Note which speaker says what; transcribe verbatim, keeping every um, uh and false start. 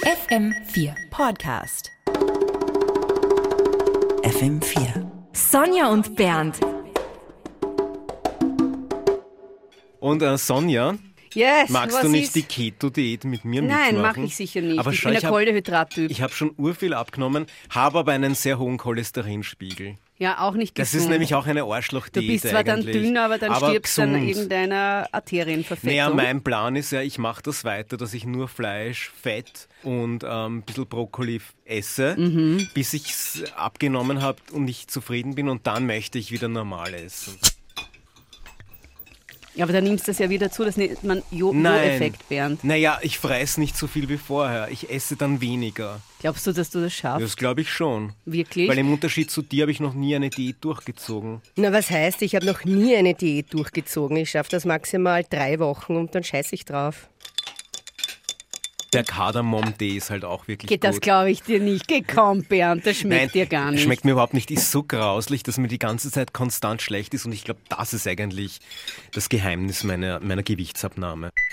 Speaker 1: F M vier Podcast.
Speaker 2: F M vier.
Speaker 1: Sonja und Bernd.
Speaker 3: Und äh, Sonja,
Speaker 4: yes,
Speaker 3: magst
Speaker 4: was
Speaker 3: du nicht
Speaker 4: ist?
Speaker 3: die Keto-Diät mit mir
Speaker 4: Nein,
Speaker 3: mitmachen?
Speaker 4: mache ich sicher nicht.
Speaker 3: Aber
Speaker 4: ich
Speaker 3: schau,
Speaker 4: bin
Speaker 3: ich
Speaker 4: ein
Speaker 3: hab-
Speaker 4: Kohlehydrattyp.
Speaker 3: Ich habe schon urviel abgenommen, habe aber einen sehr hohen Cholesterinspiegel.
Speaker 4: Ja, auch nicht
Speaker 3: Das
Speaker 4: gesund.
Speaker 3: ist nämlich auch eine
Speaker 4: Du
Speaker 3: Arschlochdiät
Speaker 4: bist zwar dann
Speaker 3: eigentlich.
Speaker 4: dünner, aber dann
Speaker 3: aber
Speaker 4: stirbst du an
Speaker 3: gesund.
Speaker 4: irgendeiner Arterienverfettung.
Speaker 3: Naja, mein Plan ist ja, ich mache das weiter, dass ich nur Fleisch, Fett und ähm, ein bisschen Brokkoli esse,
Speaker 4: Mhm.
Speaker 3: bis ich es abgenommen habe und ich zufrieden bin und dann möchte ich wieder normal essen.
Speaker 4: Ja, aber dann nimmst du das ja wieder zu, das nennt man
Speaker 3: Nein.
Speaker 4: Jo-Jo-Effekt, Bernd.
Speaker 3: Naja, ich fress nicht so viel wie vorher. Ich esse dann weniger.
Speaker 4: Glaubst du, dass du das schaffst?
Speaker 3: Das glaube ich schon.
Speaker 4: Wirklich?
Speaker 3: Weil im Unterschied zu dir habe ich noch nie eine Diät durchgezogen.
Speaker 5: Na, was heißt, ich habe noch nie eine Diät durchgezogen. Ich schaffe das maximal drei Wochen und dann scheiße ich drauf.
Speaker 3: Der Kardamom-Tee ist halt auch wirklich
Speaker 4: Geht das,
Speaker 3: gut.
Speaker 4: glaube ich dir nicht. Geh komm, Bernd, das schmeckt
Speaker 3: Nein,
Speaker 4: dir gar nicht.
Speaker 3: schmeckt mir überhaupt nicht. Ist so grauslich, dass mir die ganze Zeit konstant schlecht ist und ich glaube, das ist eigentlich das Geheimnis meiner, meiner Gewichtsabnahme.